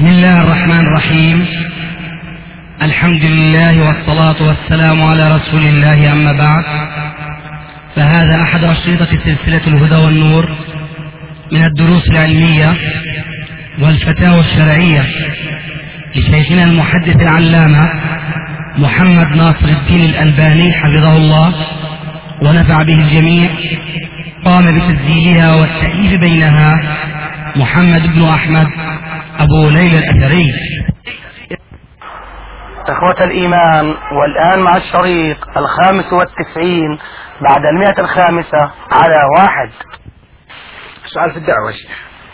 بسم الله الرحمن الرحيم. الحمد لله والصلاة والسلام على رسول الله، أما بعد، فهذا أحد أشرطة سلسلة الهدى والنور من الدروس العلمية والفتاوى الشرعية لشيخنا المحدث العلامة محمد ناصر الدين الألباني حفظه الله ونفع به الجميع. قام بتسجيلها والتأليف بينها محمد بن أحمد أبو ليلى الأثري. إخوة الإيمان، والآن مع الشريط 95 بعد 105 على 1. سؤال في الدعوة شيخ.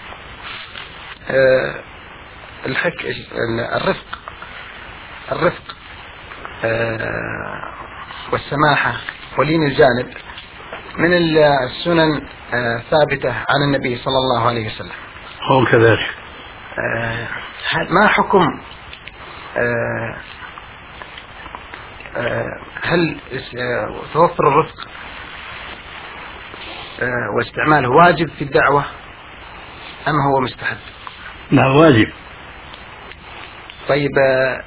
الرفق والسماحة ولين الجانب من السنن ثابتة عن النبي صلى الله عليه وسلم. هو كذلك. ما حكم هل توفر الرفق واستعماله واجب في الدعوة أم هو مستحب؟ لا، واجب. طيب،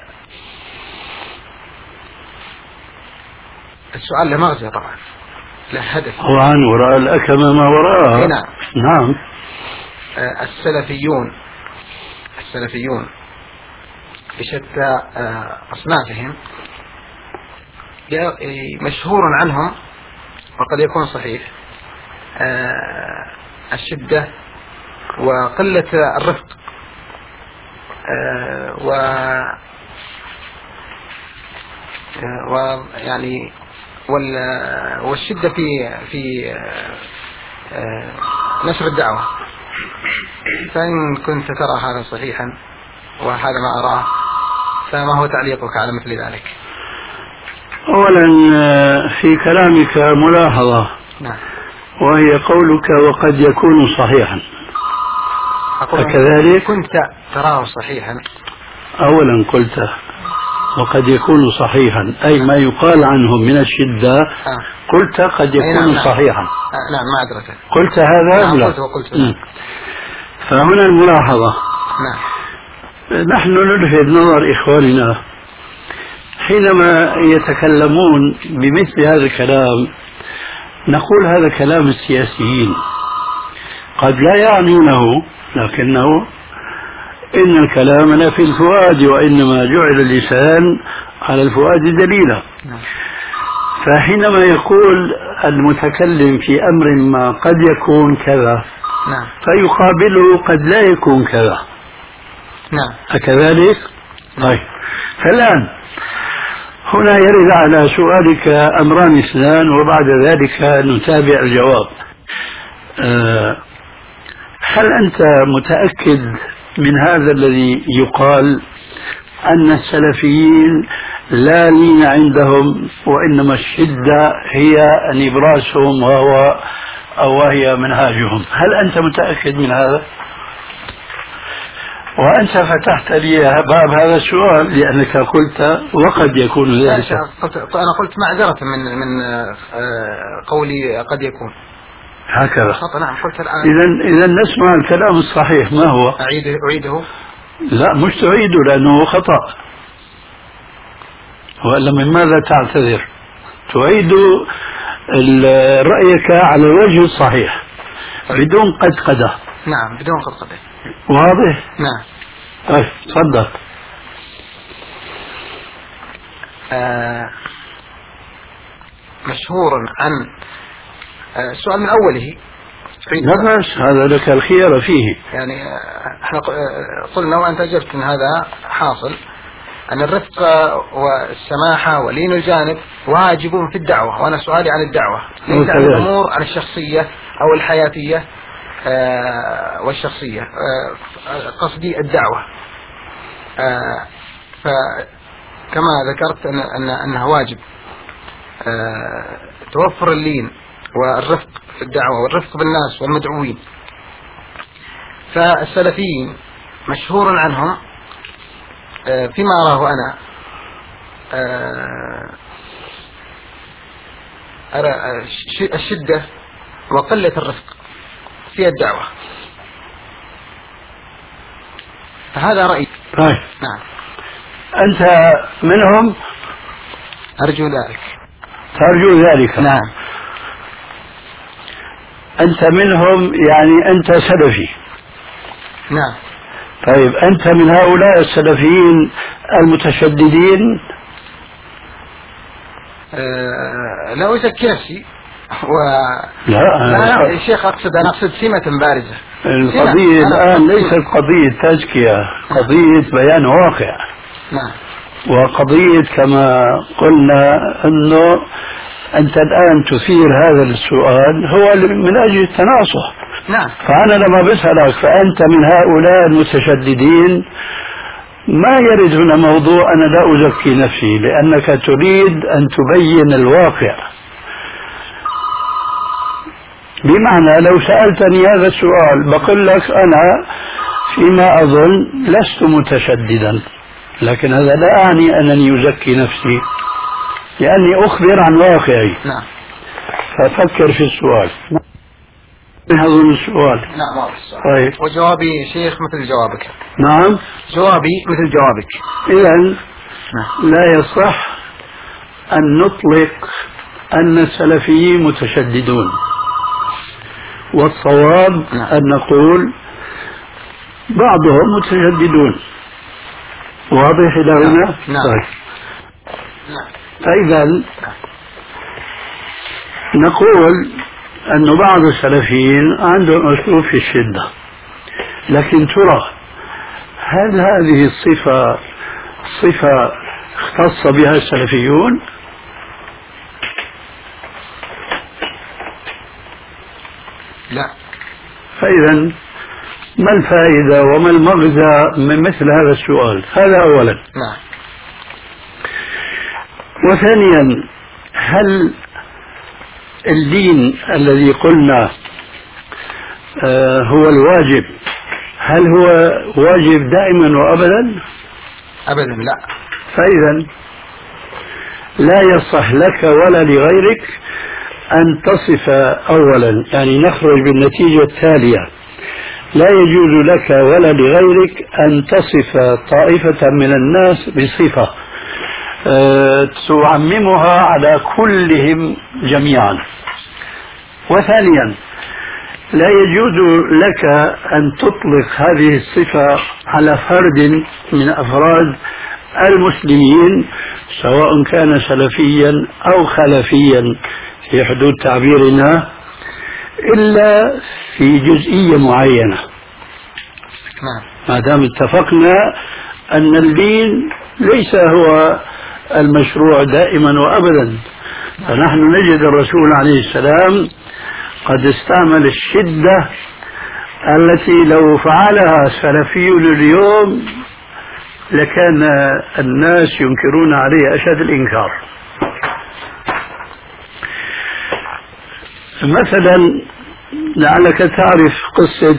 السؤال له مغزى طبعا، له هدف طبعا، وراء الأكمة ما وراءها. نعم. السلفيون بشتى أصنافهم مشهور عنهم وقد يكون صحيح الشدة وقلة الرفق ويعني والشدة في نشر الدعوة. فإن كنت ترى هذا صحيحا وهذا ما أراه، فما هو تعليقك على مثل ذلك؟ أولا، في كلامك ملاحظة. نعم. وهي قولك وقد يكون صحيحا. أكذلك كنت تراه صحيحا؟ أولا قلت وقد يكون صحيحا، أي ما يقال عنهم من الشدة. قلت قد يكون صحيحا. نعم، ما أدركت. قلت هذا؟ نعم، لا. قلت. فهنا الملاحظة. نعم. نحن نلفت نظر إخواننا حينما يتكلمون بمثل هذا الكلام، نقول هذا كلام السياسيين قد لا يعنونه، لكنه إن الكلام لا في الفؤاد، وإنما جعل اللسان على الفؤاد دليلا. فحينما يقول المتكلم في أمر ما قد يكون كذا، فيقابله قد لا يكون كذا. أكذلك؟ طيب، فالآن هنا يرد على سؤالك أمران اثنان، وبعد ذلك نتابع الجواب. هل أنت متأكد من هذا الذي يقال أن السلفيين لا لين عندهم، وإنما الشدة هي نبراسهم وهي منهاجهم؟ هل أنت متأكد من هذا؟ وأنت فتحت لي باب هذا السؤال لأنك قلت وقد يكون ذلك. أنا قلت معذرة من قولي قد يكون هكذا. نعم، قلت الآن. إذا نسمع الكلام الصحيح. ما هو؟ أعيده؟ لا، مش تعيده لأنه خطأ. وإلا من ماذا تعتذر؟ تعيد رأيك على الوجه الصحيح بدون قدقدة. نعم، بدون قدقدة. واضح؟ نعم. طيب، تفضل. مشهور عن السؤال من أوله. لا بس، هذا لك الخيار فيه. يعني احنا قلنا وأنت أجبت أن هذا حاصل، أن الرفق والسماحة ولين الجانب واجب في الدعوة، وأنا سؤالي عن الدعوة ليس عن الأمور عن الشخصية أو الحياتية والشخصية. قصدي الدعوة. فكما ذكرت أنها واجب توفر اللين والرفق في الدعوة والرفق بالناس والمدعوين. فالسلفيين مشهور عنهم فيما أراه أنا الشدة وقلة الرفق في الدعوة. فهذا رأيي. طيب. نعم. أنت منهم؟ أرجو ذلك. ترجو ذلك؟ نعم. أنت منهم يعني أنت سلفي؟ نعم. طيب أنت من هؤلاء السلفيين المتشددين؟ لا أزكي نفسي لا يا شيخ أنا أقصد سمة بارزة. القضية الآن ليست قضية تزكية، قضية بيان واقع. نعم. وقضية كما قلنا أنه أنت الآن تثير هذا السؤال هو من أجل التناصح. نعم. فأنا لما بسألك فأنت من هؤلاء المتشددين، ما يرد هنا موضوع أنا لا أزكي نفسي، لأنك تريد أن تبين الواقع. بمعنى لو سألتني هذا السؤال بقول لك أنا فيما أظن لست متشددا، لكن هذا لا يعني أنني أزكي نفسي، لأني أخبر عن واقعي. نعم. ففكر في السؤال. أظن السؤال. نعم واضح السؤال. طيب. وجوابي شيخ مثل جوابك. نعم. جوابي مثل جوابك. إذن لا يصح أن نطلق أن السلفيين متشددون، والصواب أن نقول بعضهم متشددون. واضح إلى هنا؟ نعم. فإذا نقول أن بعض السلفيين عندهم أسلوب في الشدة، لكن ترى هل هذه الصفة صفة اختص بها السلفيون؟ لا. فإذا ما الفائدة وما المغزى من مثل هذا السؤال؟ هذا أولا. نعم. وثانيا، هل الدين الذي قلنا هو الواجب، هل هو واجب دائما وأبدا؟ أبدا لا. فإذا لا يصح لك ولا لغيرك أن تصف أولا، يعني نخرج بالنتيجة التالية: لا يجوز لك ولا لغيرك أن تصف طائفة من الناس بصفة تعممها على كلهم جميعا. وثانيا، لا يجوز لك أن تطلق هذه الصفة على فرد من أفراد المسلمين، سواء كان سلفيا أو خلفيا في حدود تعبيرنا، إلا في جزئية معينة. ما دام اتفقنا أن الدين ليس هو المشروع دائما وأبدا، فنحن نجد الرسول عليه السلام قد استعمل الشدة التي لو فعلها سلفي اليوم لكان الناس ينكرون عليه أشد الإنكار. مثلا لعلك تعرف قصة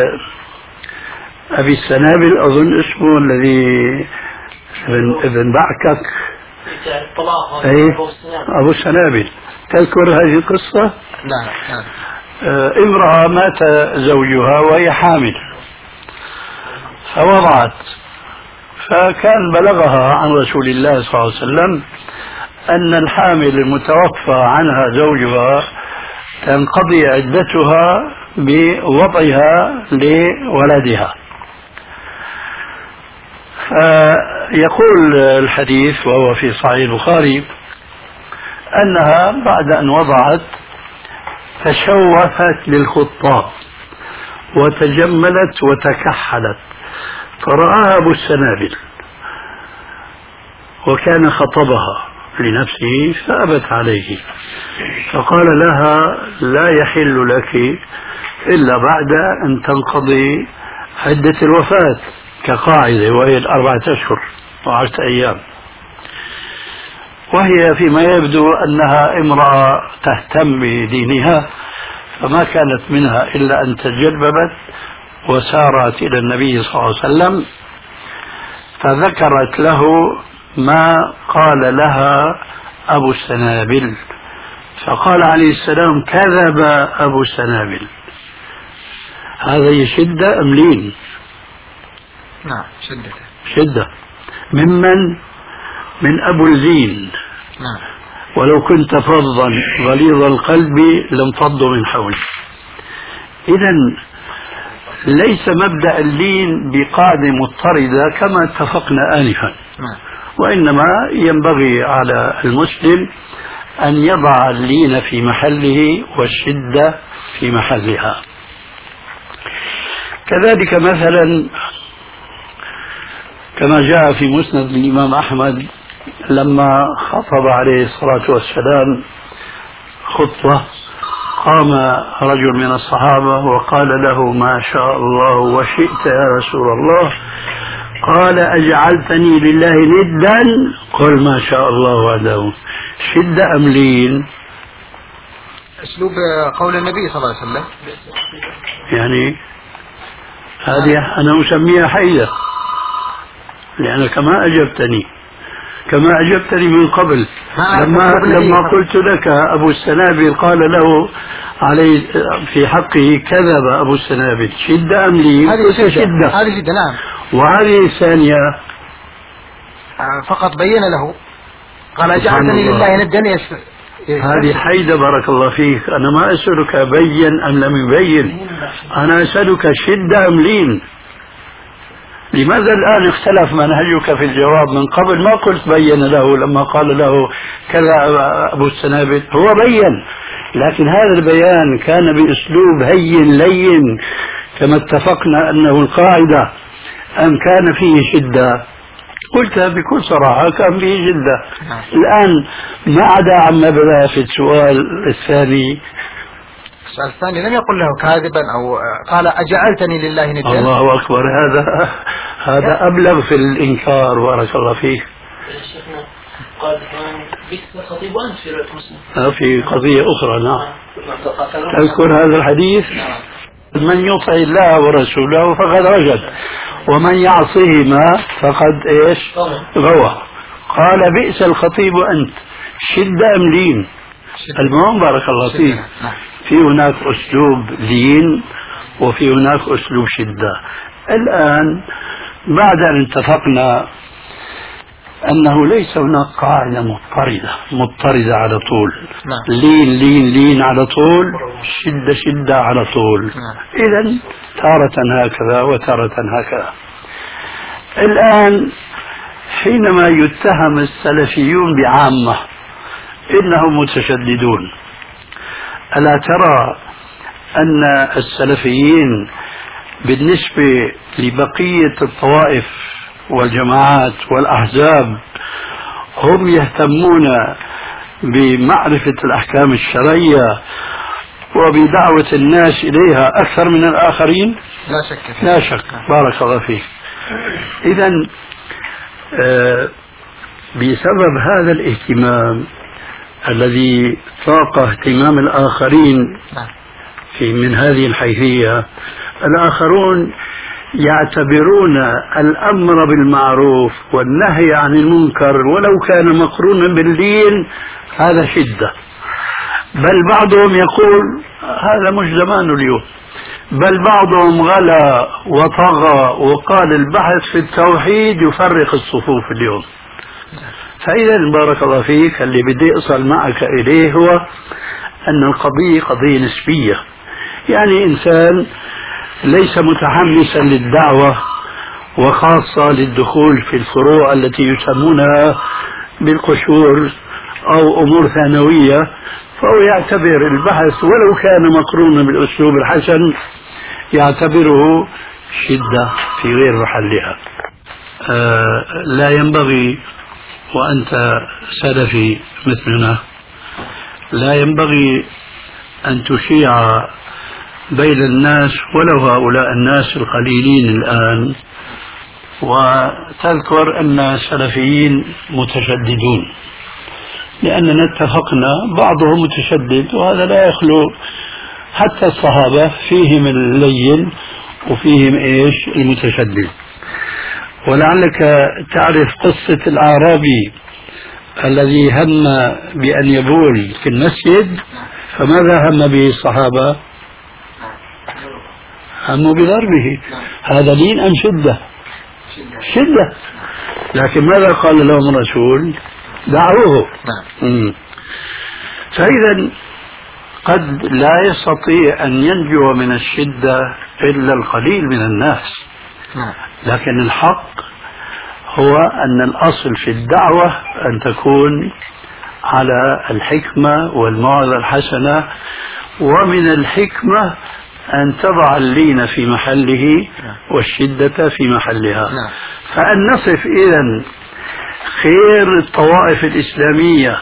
أبي السنابل، أظن اسمه، الذي ابن بعكك. أي أبو السنابل، تذكر هذه القصة؟ نعم. امرأة مات زوجها وهي حامل فوضعت، فكان بلغها عن رسول الله صلى الله عليه وسلم أن الحامل المتوفى عنها زوجها تنقضي عدتها بوضعها لولدها. فيقول الحديث وهو في صحيح البخاري أنها بعد أن وضعت تشوفت للخطاب وتجملت وتكحلت، فرآها أبو السنابل وكان خطبها لنفسه فأبت عليه، فقال لها: لا يحل لك إلا بعد أن تنقضي عدة الوفاة كقاعدة، وهي 4 أشهر و10 أيام. وهي فيما يبدو أنها امرأة تهتم بدينها، فما كانت منها إلا أن تجلببت وسارت إلى النبي صلى الله عليه وسلم، فذكرت له ما قال لها أبو السنابل، فقال عليه السلام: كذب أبو السنابل. هذا يشد أم لين؟ نعم شدة من أبو اللين. نعم. ولو كنت فظا غليظ القلب لانفضوا من حولك. إذا ليس مبدأ اللين بقاعدة مضطردة كما اتفقنا آنفا، وإنما ينبغي على المسلم أن يضع اللين في محله والشدة في محلها. كذلك مثلا كما جاء في مسند الإمام أحمد لما خطب عليه الصلاة والسلام خطبة، قام رجل من الصحابة وقال له: ما شاء الله وشئت يا رسول الله. قال: أجعلتني لله ندا؟ قل ما شاء الله وحده. شدة أم لين؟ أسلوب قول النبي صلى الله عليه وسلم. يعني هذه أنا أسميها حيدة، لأنك ما أجبتني كما أجبتني من قبل لما قلت لك أبو السنابل قال له عليه في حقه كذب أبو السنابل. شدة أم لين؟ هذه شدة. نعم. وهذه الثانية فقط بين له قال: أجعلتني لله ندا. هذه حيدة. بارك الله فيك. أنا ما أسألك بين أم لم يبين، أنا أسألك شدة أم لين. لماذا الآن اختلف منهجك في الجواب؟ من قبل ما قلت بين له لما قال له كذا أبو السنابل، هو بين، لكن هذا البيان كان بأسلوب هين لين كما اتفقنا أنه القاعدة، أم كان فيه شدة؟ قلتها بكل صراحة كان فيه شدة. الآن ما عدا عما بدأ في السؤال الثاني. السؤال الثاني لم يقل له كاذبا أو قال: أجعلتني لله ندا. الله أكبر. هذا أبلغ في الإنكار. بارك الله فيك. قال بئس الخطيب وأنت في رواية مسلم في قضية أخرى. نعم. تذكر هذا الحديث؟ من يطع الله ورسوله فقد رشد ومن يعصهما فقد ايش؟ غوى. قال: بئس الخطيب أنت. شدة أم لين؟ المهم بارك الله فيك، في هناك أسلوب لين وفي هناك أسلوب شدة. الآن بعد أن اتفقنا أنه ليس هناك قاعدة مضطردة على طول، لين على طول، شدة على طول، إذن تارة هكذا وتارة هكذا. الآن حينما يتهم السلفيون بعامة إنهم متشددون، ألا ترى أن السلفيين بالنسبة لبقية الطوائف والجماعات والأحزاب هم يهتمون بمعرفة الأحكام الشرعية وبدعوة الناس إليها أكثر من الآخرين؟ لا شك. بارك الله فيك. إذن بسبب هذا الاهتمام الذي فاق اهتمام الآخرين من هذه الحيثية، الآخرون يعتبرون الأمر بالمعروف والنهي عن المنكر ولو كان مقرونا باللين هذا شدة، بل بعضهم يقول هذا مش زمان اليوم، بل بعضهم غلا وطغى وقال البحث في التوحيد يفرق الصفوف اليوم. فإذا بارك الله فيك اللي بدي أصل معك إليه هو أن القضية قضية نسبية، يعني إنسان ليس متحمسا للدعوة وخاصة للدخول في الفروع التي يسمونها بالقشور أو أمور ثانوية، فهو يعتبر البحث ولو كان مقرونا بالأسلوب الحسن يعتبره شدة في غير محلها. لا ينبغي، وأنت سلفي مثلنا، لا ينبغي أن تشيع بين الناس ولو هؤلاء الناس القليلين الآن وتذكر أن السلفيين متشددون، لأننا اتفقنا بعضهم متشدد وهذا لا يخلو، حتى الصحابة فيهم اللين وفيهم إيش المتشدد. ولعلك تعرف قصة الأعرابي الذي هم بأن يبول في المسجد، فماذا هم به الصحابة؟ هموا بضربه. هذا لين أم شدة؟ شدة. لكن ماذا قال لهم الرسول؟ دعوه. فإذا قد لا يستطيع أن ينجو من الشدة إلا القليل من الناس. لكن الحق هو أن الأصل في الدعوة أن تكون على الحكمة والموعظة الحسنة، ومن الحكمة أن تضع اللين في محله والشدة في محلها. فأن نصف إذن خير الطوائف الإسلامية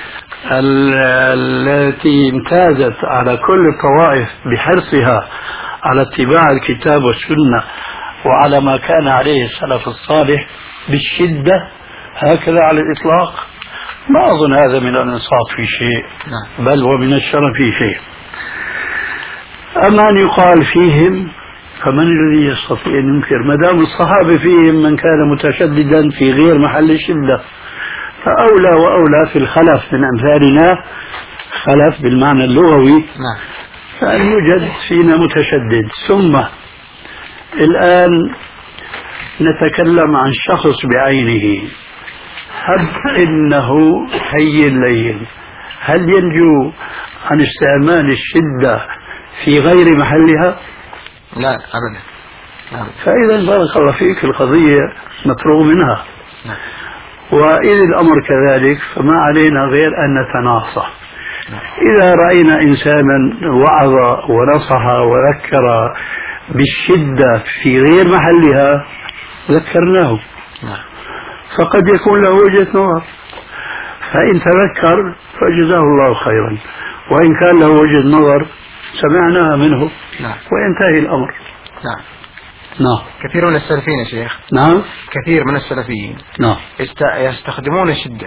التي امتازت على كل الطوائف بحرصها على اتباع الكتاب والسنة وعلى ما كان عليه السلف الصالح بالشدة هكذا على الإطلاق، ما أظن هذا من الإنصاف في شيء، بل ومن الشرف في شيء. أما أن يقال فيهم فمن الذي يستطيع أن ينكر؟ ما دام الصحابة فيهم من كان متشددا في غير محل الشدة، فأولى وأولى في الخلف من أمثالنا، خلف بالمعنى اللغوي، فأن يوجد فينا متشدد. ثم الآن نتكلم عن شخص بعينه، هب إنه حي الليل، هل ينجو عن استعمال الشدة في غير محلها؟ لا أبدا. فإذا بارك الله فيك القضية مفروغ منها. وإذا الأمر كذلك فما علينا غير أن نتناصح. إذا رأينا إنسانا وعظ ونصح وذكر بالشدة في غير محلها ذكرناه، فقد يكون له وجهة نظر، فإن تذكر فجزاه الله خيرا، وإن كان له وجهة نظر سمعناها منه وينتهي الأمر. نعم. كثير من السلفيين يا شيخ، كثير من السلفيين يستخدمون الشدة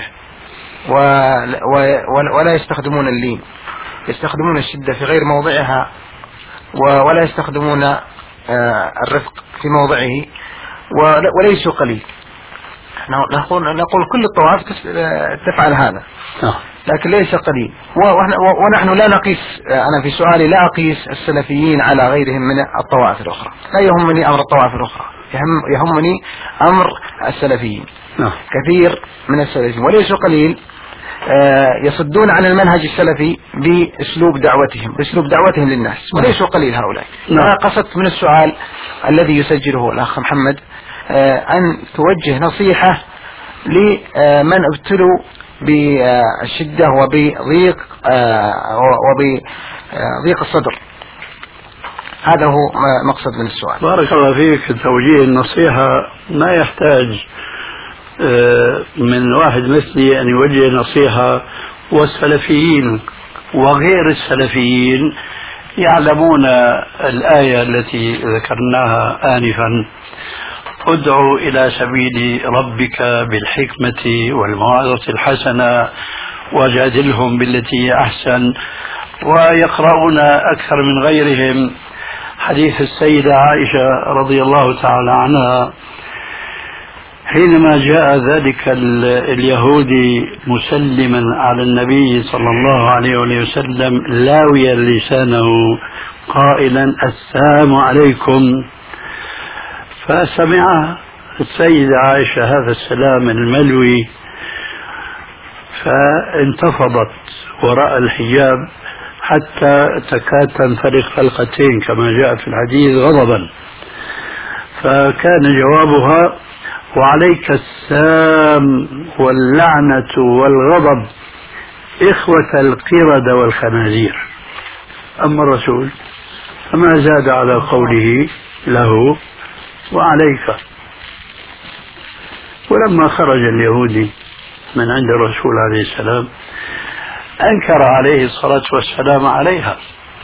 ولا يستخدمون اللين، يستخدمون الشدة في غير موضعها ولا يستخدمون الرفق في موضعه، وليسوا قليل. نقول كل الطوائف تفعل هذا، لكن ليس قليل. ونحن لا نقيس، أنا في سؤالي لا أقيس السلفيين على غيرهم من الطوائف الأخرى، لا يهمني أمر الطوائف الأخرى، يهمني أمر السلفيين. كثير من السلفيين وليسوا قليل يصدون عن المنهج السلفي بأسلوب دعوتهم للناس، وليسوا قليل هؤلاء. أنا قصدت من السؤال الذي يسجله الأخ محمد أن توجه نصيحة لمن ابتلوا بالشدة وبضيق الصدر. هذا هو مقصد من السؤال. بارك الله فيك. توجيه النصيحة ما يحتاج من واحد مثلي أن يوجه نصيحة، والسلفيين وغير السلفيين يعلمون الآية التي ذكرناها آنفا: ادعوا إلى سبيل ربك بالحكمة والموعظة الحسنة وجادلهم بالتي أحسن. ويقرؤون أكثر من غيرهم حديث السيدة عائشة رضي الله تعالى عنها حينما جاء ذلك اليهودي مسلما على النبي صلى الله عليه وسلم لاويا لسانه قائلا: السلام عليكم. فسمع السيدة عائشة هذا السلام الملوي فانتفضت وراء الحجاب حتى تكاد تنفرق حلقتين كما جاء في الحديث غضبا. فكان جوابها: وعليك السام واللعنة والغضب إخوة القردة والخنازير. أما الرسول فما زاد على قوله له وعليك. ولما خرج اليهودي من عند الرسول عليه السلام أنكر عليه الصلاة والسلام عليها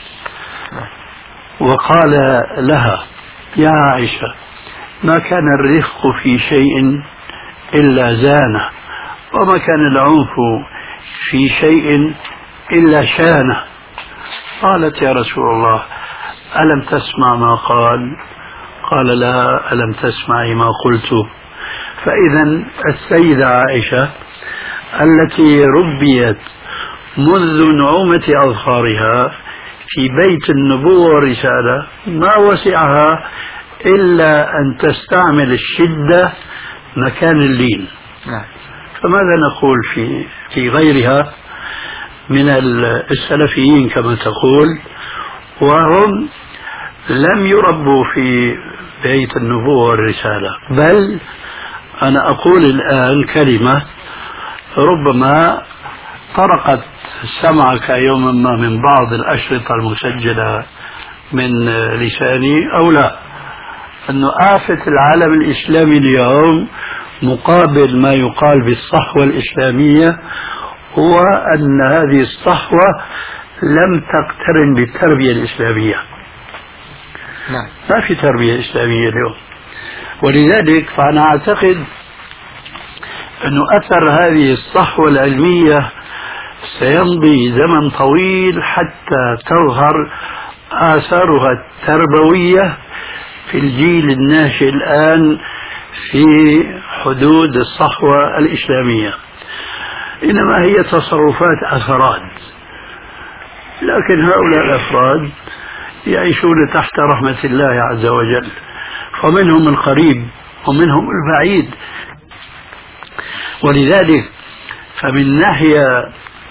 وقال لها: يا عائشة، ما كان الرفق في شيء إلا زانه، وما كان العنف في شيء إلا شانه. قالت: يا رسول الله، ألم تسمع ما قال؟ قال: لا، ألم تسمعي ما قلت؟ فإذا السيدة عائشة التي ربيت منذ نعومة أظفارها في بيت النبوة والرسالة ما وسعها إلا أن تستعمل الشدة مكان اللين. فماذا نقول في غيرها من السلفيين كما تقول، وهم لم يربوا في بيت النبوة والرسالة، بل أنا أقول الآن كلمة ربما طرقت سمعك يوما ما من بعض الأشرطة المسجلة من لساني أو لا، أنه آفة العالم الإسلامي اليوم مقابل ما يقال بالصحوة الإسلامية هو أن هذه الصحوة لم تقترن بالتربية الإسلامية. ما في تربية إسلامية اليوم، ولذلك فأنا أعتقد أن أثر هذه الصحوة العلمية سيمضي زمن طويل حتى تظهر آثارها التربوية في الجيل الناشئ الآن في حدود الصحوة الإسلامية، إنما هي تصرفات أفراد، لكن هؤلاء الأفراد يعيشون تحت رحمة الله عز وجل، فمنهم القريب ومنهم البعيد. ولذلك فمن الناحية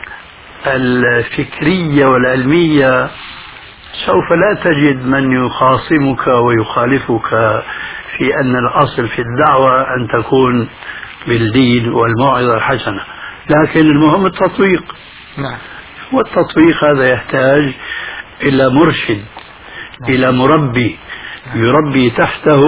الفكرية والعلمية سوف لا تجد من يخاصمك ويخالفك في أن الأصل في الدعوة أن تكون بالدين والموعظة الحسنة، لكن المهم التطبيق. والتطبيق هذا يحتاج إلى مرشد، إلى مربي يربي تحته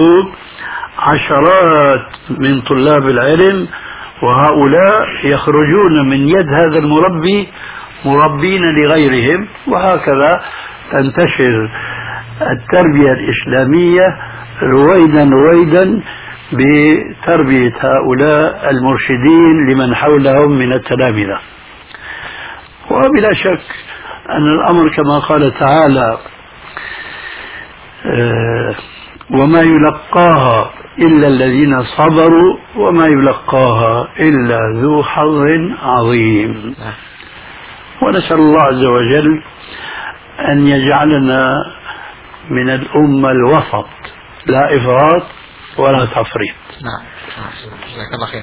عشرات من طلاب العلم، وهؤلاء يخرجون من يد هذا المربي مربين لغيرهم، وهكذا تنتشر التربية الإسلامية رويدا رويدا بتربية هؤلاء المرشدين لمن حولهم من التلامذة. وبلا شك أن الأمر كما قال تعالى وما يلقاها إلا الذين صبروا وما يلقاها إلا ذو حظ عظيم. ونسأل الله عز وجل أن يجعلنا من الأمة الوسط، لا إفراط ولا تفريط. نعم. جزاك الله خير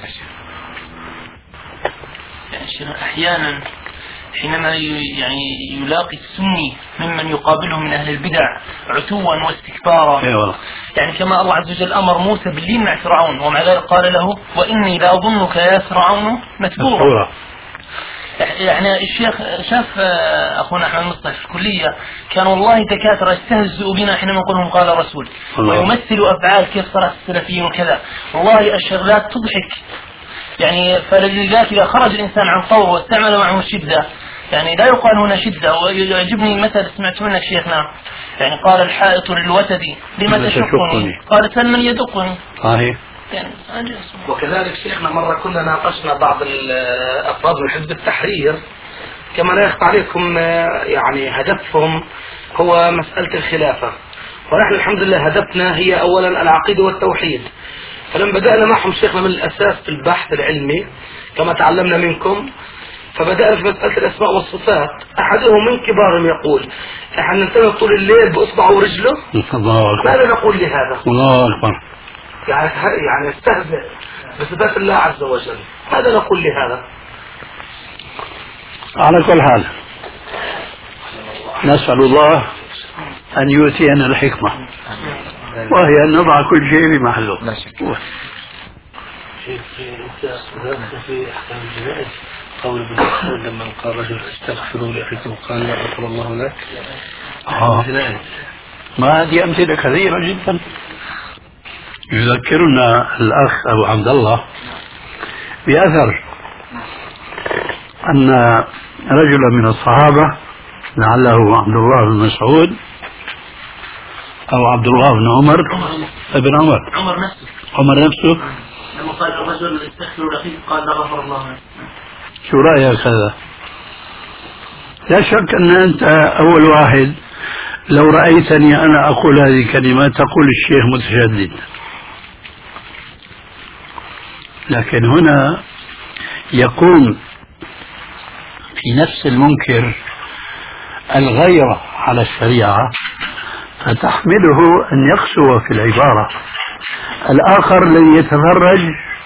يا شيخ. أحيانا حينما يلاقي السني ممن يقابله من أهل البدع عتوا واستكبارا، يعني كما الله عز وجل أمر موسى باللين مع فرعون، ومع ذلك قال له وإني لأظنك يا فرعون مثبورا. يعني الشيخ شاف أخونا أحمد مصطفى في الكلية كان والله دكاترة يستهزئوا بنا حينما نقولهم قال رسول، ويمثلوا أفعال كيف صلاة السلفيين وكذا، والله الشغلات تضحك. يعني فلذلك إذا خرج الإنسان عن طوره واستعمل معه الشدة، يعني لا يقال هنا شدة. ويعجبني مثل سمعت منك شيخنا، يعني قال الحائط للوتد لما تشقني، قال سل من يدقني. يعني وكذلك شيخنا مرة كنا ناقشنا بعض الأفراد من حزب التحرير، كما لا يخفى عليكم يعني هدفهم هو مسألة الخلافة، ونحن الحمد لله هدفنا هي أولا العقيدة والتوحيد. فلما بدأنا معهم شيخنا من الأساس في البحث العلمي كما تعلمنا منكم، فبدأنا في مسألة الأسماء والصفات. أحدهم من كبارهم يقول احنا ننتبه طول الليل بأصبعه ورجله، ماذا نقول لهذا؟ الله أكبر. يعني يستهزئ بصفات الله عز وجل، ماذا نقول لهذا؟ على كل حال نسأل الله أن يؤتينا الحكمة، وهي أن نضع كل شيء بمحله. في أحكام الجنائز قول ابن مسعود لما قال رجل استغفروا لأخيكم قال لا غفر الله لك. ما هذه أمثلة كثيرة جدا. يذكرنا الأخ أبو عبد الله بأثر أن رجلا من الصحابة لعله عبد الله بن مسعود أو عبد الله بن عمر ابن عمر نفسه لما قال الرجل استغفر لأخيك قال لا غفر الله لك. شو رأيك هذا؟ لا شك أن أنت أول واحد لو رأيتني أنا أقول هذه الكلمات تقول الشيخ متشدد، لكن هنا يقوم في نفس المنكر الغيرة على الشريعة فتحمله أن يقسو في العبارة. الآخر الذي يتفرج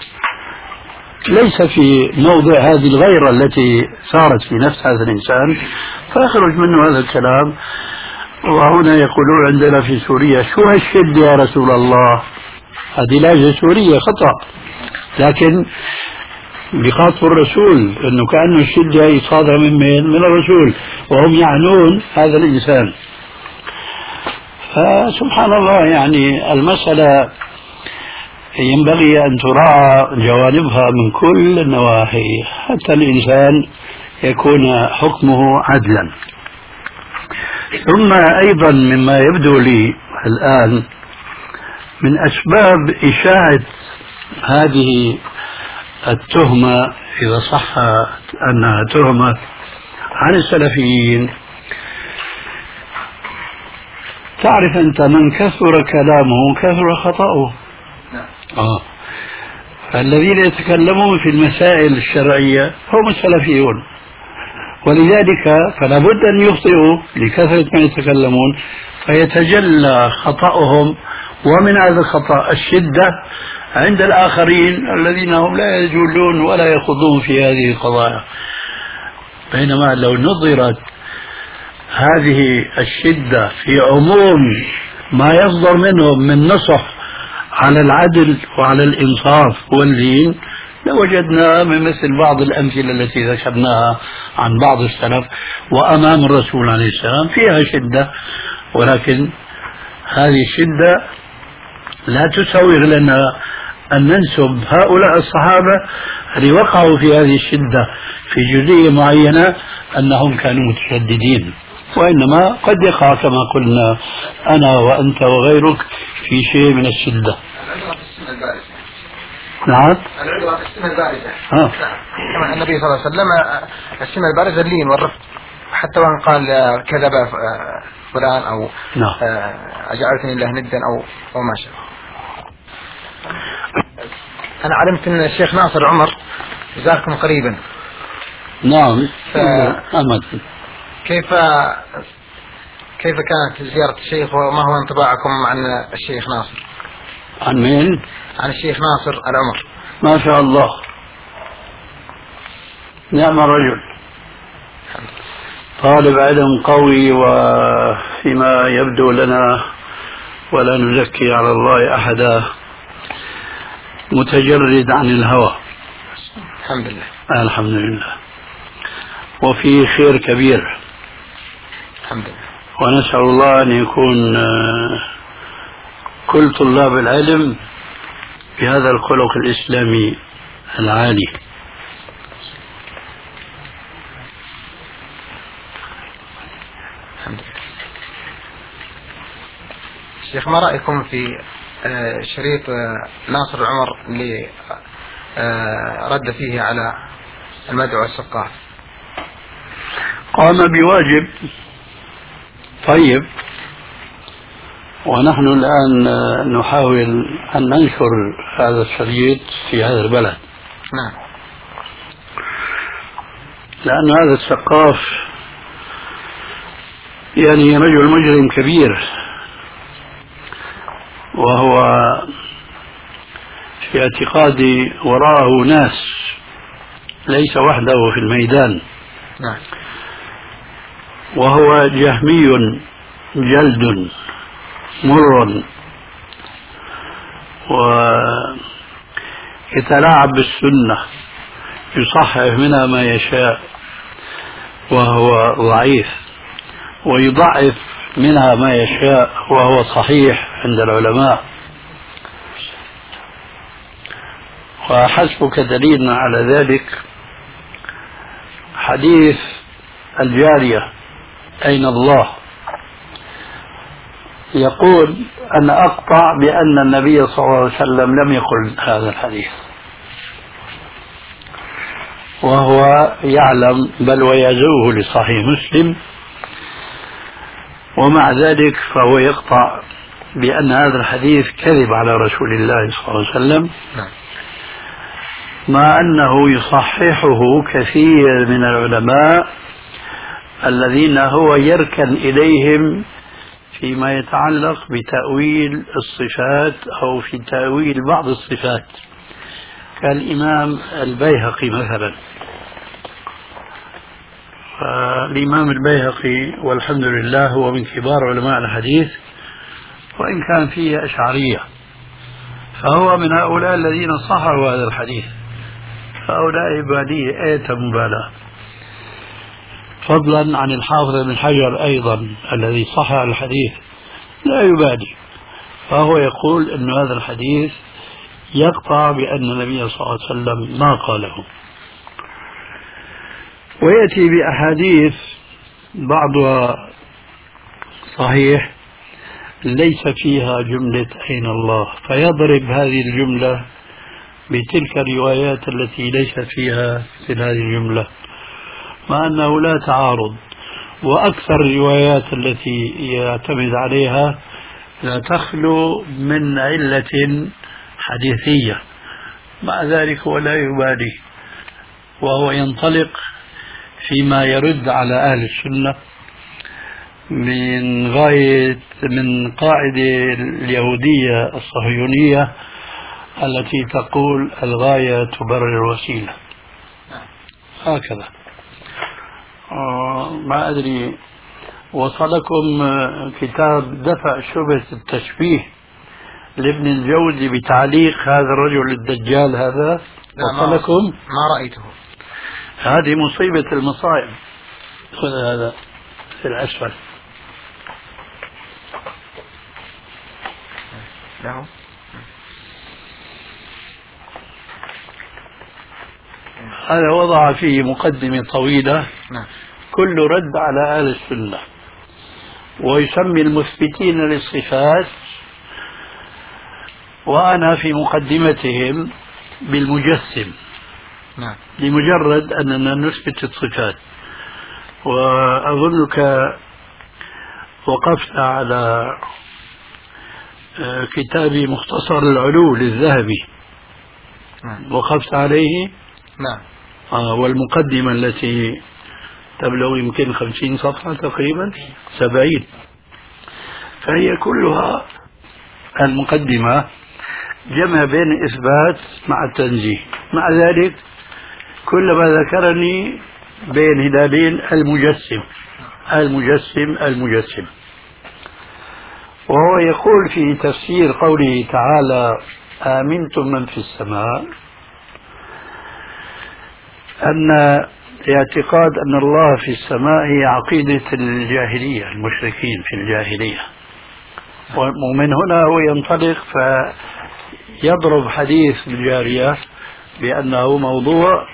ليس في موضع هذه الغيرة التي صارت في نفس هذا الإنسان، فيخرج منه هذا الكلام. وهنا يقولون عندنا في سوريا شو هالشد يا رسول الله، هذه لهجة سورية خطأ، لكن بخاطب الرسول انه كأنه الشدة صادرة من الرسول، وهم يعنون هذا الإنسان. فسبحان الله، يعني المسألة ينبغي أن تراعى جوانبها من كل النواحي حتى الإنسان يكون حكمه عدلا. ثم أيضا مما يبدو لي الآن من أسباب إشاعة هذه التهمة، إذا صح أنها تهمة عن السلفيين، تعرف أنت من كثر كلامه كثر خطأه. الذين يتكلمون في المسائل الشرعية هم السلفيون، ولذلك فلا بد أن يخطئوا لكثرة ما يتكلمون، فيتجلى خطأهم، ومن هذا الخطأ الشدة عند الآخرين الذين هم لا يجولون ولا يخوضون في هذه القضايا. بينما لو نظرت هذه الشدة في عموم ما يصدر منهم من نصح على العدل وعلى الإنصاف والدين، لوجدنا من مثل بعض الأمثلة التي ذكرناها عن بعض السلف وأمام الرسول عليه السلام فيها شدة، ولكن هذه الشدة لا تسوغ لنا أن ننسب هؤلاء الصحابة اللي وقعوا في هذه الشدة في جزئية معينة أنهم كانوا متشددين، وإنما قد يقع كما قلنا أنا وأنت وغيرك في شيء من الشدة. نعم. العدوى السمة البارزة. كما النبي صلى الله عليه وسلم السمة البارزة اللين والرفق، حتى وان قال كذب فلان أو أجعلتني الله ندا أو ما شاء. أنا علمت أن الشيخ ناصر عمر زاركم قريبا. نعم. كيف كانت زيارة الشيخ، وما هو انطباعكم عن الشيخ ناصر؟ عن مين؟ عن الشيخ ناصر العمر. ما شاء الله، نعم رجل، طالب علم قوي، وفيما يبدو لنا ولا نزكي على الله أحدا متجرد عن الهوى. الحمد لله. الحمد لله، وفي خير كبير الحمد لله. ونسأل الله أن يكون كل طلاب العلم بهذا الخلق الإسلامي العالي. الحمد لله. شيخ، ما رأيكم في شريط ناصر العمر اللي رد فيه على المدعو السقاف؟ قام بواجب طيب، ونحن الآن نحاول أن ننشر هذا الشريط في هذا البلد. نعم. لأن هذا السقاف يعني رجل مجرم كبير، وهو في اعتقادي وراءه ناس، ليس وحده في الميدان. نعم. وهو جهمي جلد مر، ويتلاعب بالسنة، يصحح منها ما يشاء وهو ضعيف، ويضعف منها ما يشاء وهو صحيح عند العلماء. وحسبك دليل على ذلك حديث الجارية أين الله، يقول أنا أقطع بأن النبي صلى الله عليه وسلم لم يقل هذا الحديث، وهو يعلم بل ويزوه لصحيح مسلم، ومع ذلك فهو يقطع بأن هذا الحديث كذب على رسول الله صلى الله عليه وسلم، مع أنه يصححه كثير من العلماء الذين هو يركن إليهم فيما يتعلق بتأويل الصفات أو في تأويل بعض الصفات، كالإمام البيهقي مثلا. الإمام البيهقي والحمد لله هو من كبار علماء الحديث، وإن كان فيه أشعرية، فهو من هؤلاء الذين صححوا هذا الحديث. هؤلاء عبادية آية مبالاة، فضلا عن الحافظ بن حجر أيضا الذي صحح الحديث لا يبالي، فهو يقول أن هذا الحديث يقطع بأن النبي صلى الله عليه وسلم ما قاله، ويأتي بأحاديث بعضها صحيح ليس فيها جملة أين الله، فيضرب هذه الجملة بتلك الروايات التي ليس فيها مثل هذه الجملة، مع أنه لا تعارض. وأكثر الروايات التي يعتمد عليها لا تخلو من علة حديثية، مع ذلك هو لا يبالي، وهو ينطلق فيما يرد على أهل السنة من قاعدة اليهودية الصهيونية التي تقول الغاية تبرر الوسيلة، هكذا. ما أدري وصلكم كتاب دفع شبهة التشبيه لابن الجوزي بتعليق هذا الرجل الدجال هذا؟ وصلكم؟ ما رأيته. هذه مصيبة المصائب. خذ هذا في الأسفل. له هذا وضع فيه مقدمة طويلة كل رد على أهل السنة، ويسمي المثبتين للصفات، وأنا في مقدمتهم بالمجسم لمجرد أننا نثبت الصفات. وأظنك وقفت على كتاب مختصر العلو للذهبي، وقفت عليه. نعم. والمقدمة التي تبلغ يمكن 50 صفحة تقريبا 70، فهي كلها المقدمة جمع بين إثبات مع التنزيه. مع ذلك كلما ذكرني بين هلالين المجسم المجسم المجسم. وهو يقول في تفسير قوله تعالى آمنتم من في السماء أن اعتقاد أن الله في السماء هي عقيدة الجاهلية، المشركين في الجاهلية. ومن هنا هو ينطلق فيضرب حديث الجارية بأنه موضوع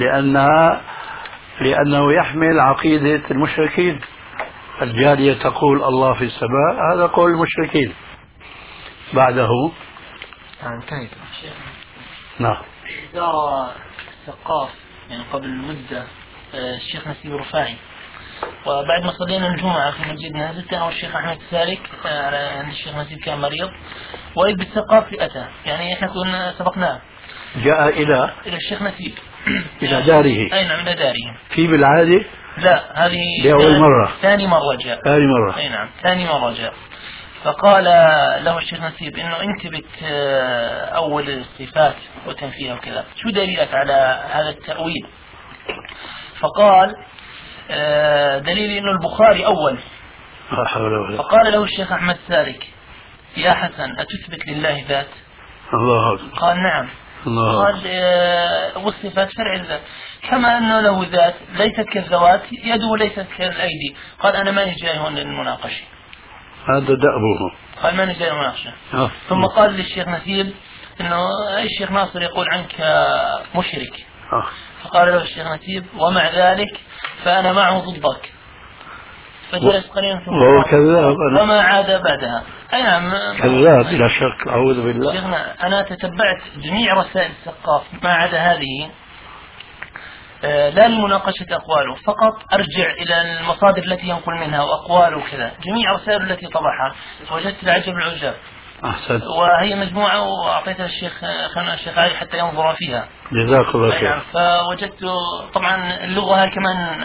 لأنه يحمل عقيدة المشركين. الجارية تقول الله في السماء، هذا قول المشركين. بعده انتهيت. نعم. زار الثقاف يعني قبل مدة الشيخ نسيب رفاعي، وبعد ما صلينا الجمعة في مسجدنا نزلت أنا والشيخ أحمد السالك عند الشيخ نسيب كان مريض، وإذ بالثقاف أتى، يعني إحنا كنا سبقناه، جاء إلى الشيخ نسيب إلى داره. أي نعم، إلى داره. في بالعادة؟ لا، هذه لأول مرة. ثاني مرة جاء. ثاني مرة. أي نعم، ثاني مرة جاء. فقال له الشيخ نسيب إنه أنت أول الصفات وتنفيها وكذا، شو دليلك على هذا التأويل؟ فقال دليل إنه البخاري أول. فقال له الشيخ أحمد سالك يا حسن أتثبت لله ذات؟ الله أكبر. قال نعم. الله. قال والصفات فرع الذات، كما أنه له ذات ليست كالذوات، يده ليست كالأيدي. قال أنا ماني جاي هون للمناقشة، هذا دأبه. قال ماني جاي للمناقشة. ثم قال للشيخ نسيب إنه الشيخ ناصر يقول عنك مشرك. فقال له الشيخ نسيب ومع ذلك فأنا معه ضدك. فجلس قليلا ثم وهو كذاب وما عاد بعدها. أي نعم، كذاب بلا شك، أعوذ بالله. شيخنا أنا تتبعت جميع رسائل الثقاف ما عدا هذه، لا لمناقشة أقواله، فقط أرجع إلى المصادر التي ينقل منها وأقواله وكذا. جميع رسائل التي طبعها وجدت العجب العجاب، أحسن. وهي مجموعة وأعطيتها الشيخ الشيخ علي حتى ينظر فيها. جزاك الله خير. فوجدت طبعا اللغة كمان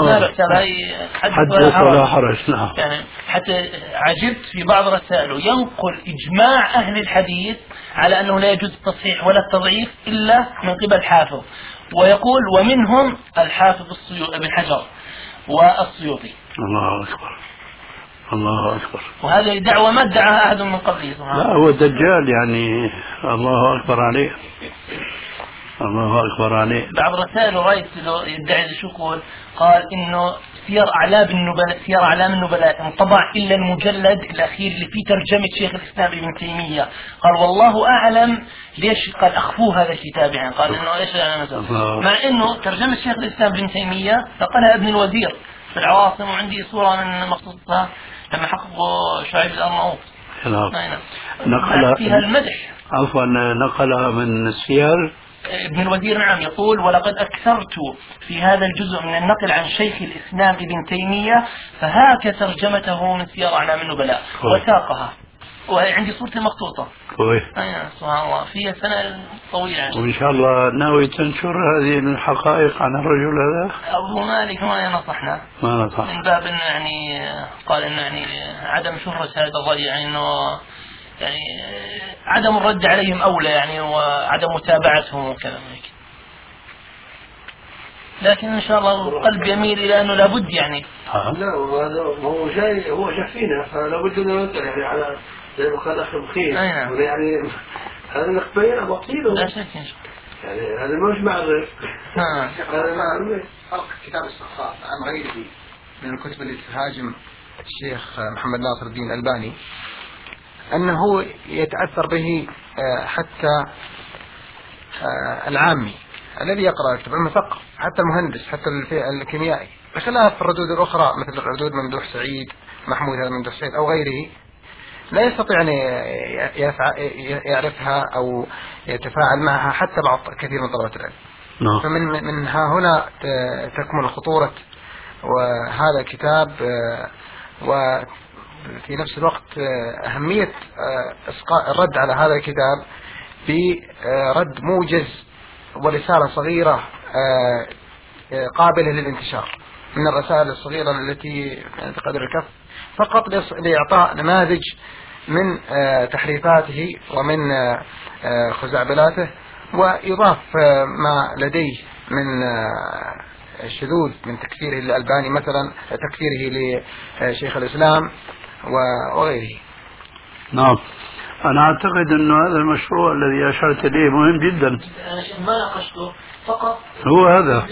حدث ولا حرج. نعم. يعني حتى عجبت في بعض رسائله ينقل إجماع أهل الحديث على أنه لا يجوز التصحيح ولا التضعيف إلا من قبل الحافظ، ويقول ومنهم الحافظ ابن حجر والسيوطي. الله أكبر، الله أكبر. وهذه دعوة ما ادعاها أحد من قبله. لا هو دجال يعني. الله أكبر عليه، الله أكبر عليه. بعض رسائل رأيت يدعي شو قال إنه سير أعلام النبلاء انطبع إلا المجلد الأخير اللي فيه ترجمة شيخ الإسلام ابن تيمية. قال والله أعلم ليش قال أخفوه هذا الكتاب، يعني قال إنه إيش مع إنه ترجمة شيخ الإسلام ابن تيمية نقلها ابن الوزير في العواصم، وعندي صورة من مخطوطتها لما حققوا شعيب الأرناؤوط نقل فيها المدح. عفوا نقلها من السير ابن الوزير. نعم يقول ولقد أكثرت في هذا الجزء من النقل عن شيخ الإسلام ابن تيمية فهاك ترجمته من سير أعلام النبلاء وساقها، وعندي صورة مخطوطة. كويس. سبحان الله فيها سنة طويلة. وإن شاء الله ناوي تنشر هذه الحقائق عن الرجل هذا؟ أبو مالك ما نصحنا، ما نصح من باب إنه يعني قال إنه يعني عدم شهرة هذا ضيع، يعني إنه يعني عدم الرد عليهم أولى يعني، وعدم متابعتهم وكذا هيك. لكن إن شاء الله القلب يميل إلى أنه لابد يعني. لا هو جاي هو شافينا فلابد أنه ننتبه يعني على زي ما قال أخي بخير يعني هذا نقبين بطيله. لا شك يعني هذا مش معرف. هذا معرف. فرق كتاب السخاء عن غيره من الكتب اللي تهاجم الشيخ محمد ناصر الدين الألباني أنه يتأثر به حتى العامي الذي يقرأ الكتاب المثقف، حتى المهندس، حتى الكيميائي، بخلاف الردود الأخرى مثل ردود ممدوح سعيد، محمود هذا ممدوح سعيد أو غيره، لا يستطيع أن يعرفها أو يتفاعل معها حتى بعض كثير من طلبة العلم. فمن ها هنا تكمن خطورة وهذا الكتاب، وفي نفس الوقت أهمية الرد على هذا الكتاب برد موجز ورسالة صغيرة قابلة للانتشار من الرسائل الصغيرة التي قدر الكف، فقط لإعطاء نماذج من تحريفاته ومن خزعبلاته، ويضاف ما لديه من الشذوذ من تكفيره للألباني مثلا، تكفيره لشيخ الإسلام وغيره. نعم. أنا أعتقد أن هذا المشروع الذي أشرت إليه مهم جدا. أنا ما ناقشته فقط هو هذا.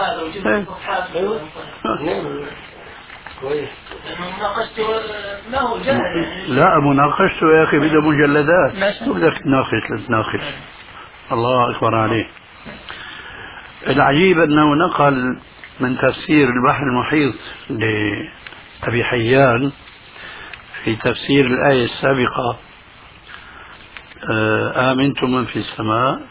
لا مناقشته يا أخي بدأ مجلدات، بدك تناقش. الله أكبر عليه. العجيب أنه نقل من تفسير البحر المحيط لأبي حيان في تفسير الآية السابقة آمنتم من في السماء،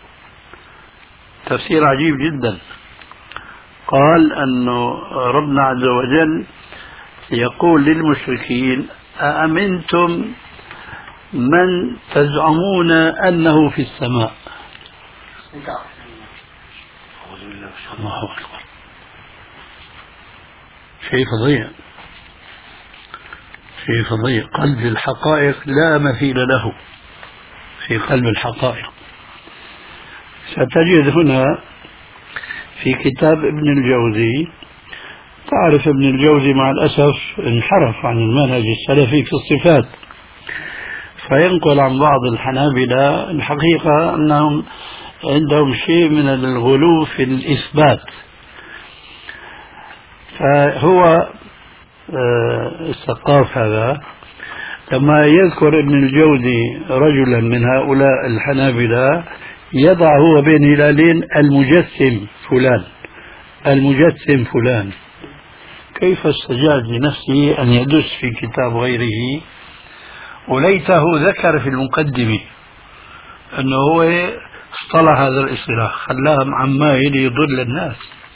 تفسير عجيب جدا. قال أنه ربنا عز وجل يقول للمشركين أأمنتم من تزعمون أنه في السماء. الله أكبر، شيء فظيع، شيء فظيع. قلب الحقائق لا مثيل له في قلب الحقائق. ستجد هنا في كتاب ابن الجوزي، تعرف ابن الجوزي مع الأسف انحرف عن المنهج السلفي في الصفات، فينقل عن بعض الحنابلة الحقيقة أنهم عندهم شيء من الغلو في الإثبات. فهو الثقاف هذا لما يذكر ابن الجوزي رجلا من هؤلاء الحنابلة يضع هو بين هلالين المجسم فلان، المجسم فلان. كيف استجاد لنفسه أن يدس في كتاب غيره؟ وليته ذكر في المقدمة أنه هو اصطلح هذا الاصطلاح، خلاه عمايل يضل الناس.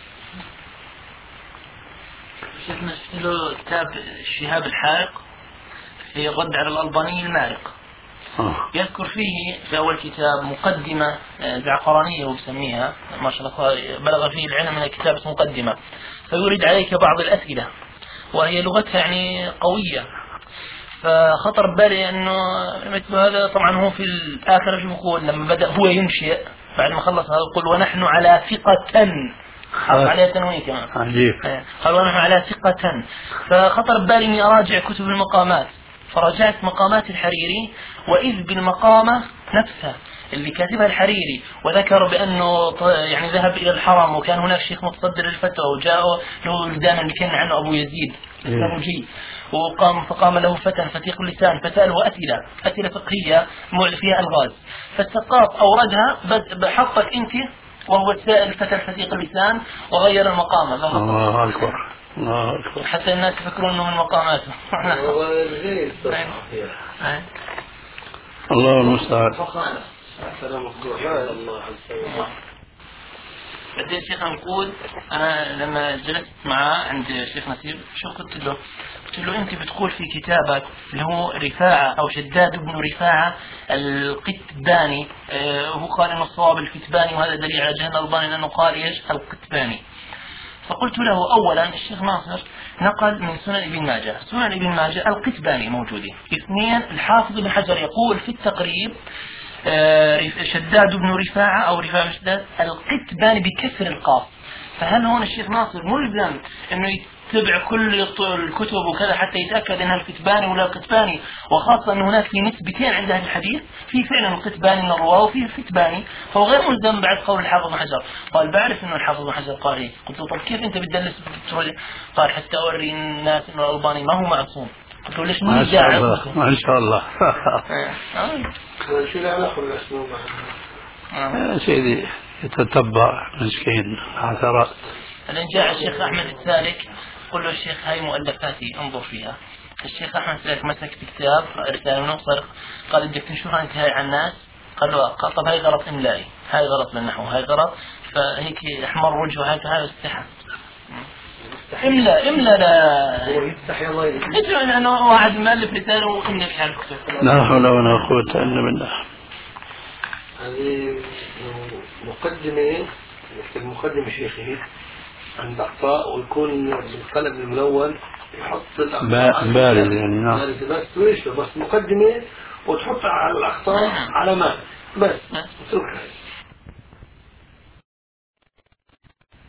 شفنا له كتاب الشهاب الحارق في الرد على الألباني المارق، يذكر فيه في أول كتاب مقدمة زعفرانية وبسميها ما شاء الله بلغ فيه العلم من الكتاب مقدمة، فيورد عليك بعض الأسئلة وهي لغتها يعني قوية. فخطر بالي أنه مثل هذا طبعا هو في الآخر شو يقول لما بدأ هو ينشئ بعد ما خلص هذا يقول ونحن على ثقة، حط عليها تنوين كمان عجيب، قال ونحن على ثقة. فخطر بالي أني أراجع كتب المقامات، فراجعت مقامات الحريري وإذ بالمقامة نفسها اللي كاتبها الحريري، وذكر بأنه يعني ذهب إلى الحرم وكان هناك شيخ متصدر الفتوى وجاءه له دائما اللي كان عنه أبو يزيد السنوجي فقام له فتى فتيق اللسان فسأله أسئلة فقهية فيها ألغاز، فالسقاط أوردها بحطك أنت وهو السائل فتى الفتيق اللسان وغير المقامة. الله أكبر الله أكبر، حتى الناس يفكرون أنه من مقاماته. الله المستعان. بعدين الشيخ نقول أنا لما جلست معه عند الشيخ نسيب شو قلت له أنت بتقول في كتابك اللي هو رفاعة أو شداد بن رفاعة القتباني، هو قال إنه الصواب الكتباني وهذا دليل على جهل الألباني لأنه قال إيش القتباني. فقلت له أولا الشيخ ناصر نقل من سنن ابن ماجه، سنن ابن ماجه القتباني موجودين. اثنين الحافظ بن حجر يقول في التقريب شداد بن رفاعة أو رفاعة شداد القتباني بكسر القاف. فهل هون الشيخ ناصر ملزم انه يتبع كل الكتب وكذا حتى يتأكد انها القتباني ولا القتباني، وخاصة ان هناك في نسبتين عند اهل الحديث، في فعلا القتباني من الرواه وفي القتباني، فهو غير ملزم بعد قول الحافظ بن حجر. قال بعرف انه الحافظ بن حجر قال هيك. قلت له طب كيف انت بتدلس قال حتى اوري الناس انه الألباني ما هو معصوم. قلت له ليش ما شاء الله ما شاء الله. شو العلاقة بالأسماء يا سيدي يتتبع مسكين عثرات. لأن جاء الشيخ أحمد السالك قل له الشيخ هاي مؤلفاتي انظر فيها. الشيخ أحمد السالك مسك كتاب رسالة من نصر قال بدك تنشرها انت هاي على الناس؟ قال له طب هاي غلط إملائي، هاي غلط بالنحو، هاي غلط. فهيك احمر وجهه هيك هذا استحى املا لا هو يستحي الله يجزيه لانه واحد مؤلف رساله واملا في الكتب. لا حول ولا قوة الا بالله. هذه مقدمة مثل مقدمة شيخه عند أخطاء ويكون بالقلم الملون يحط الأخطاء بارز يعني نعم بس مقدمة وتحط على الأخطاء علامات بس اتركها.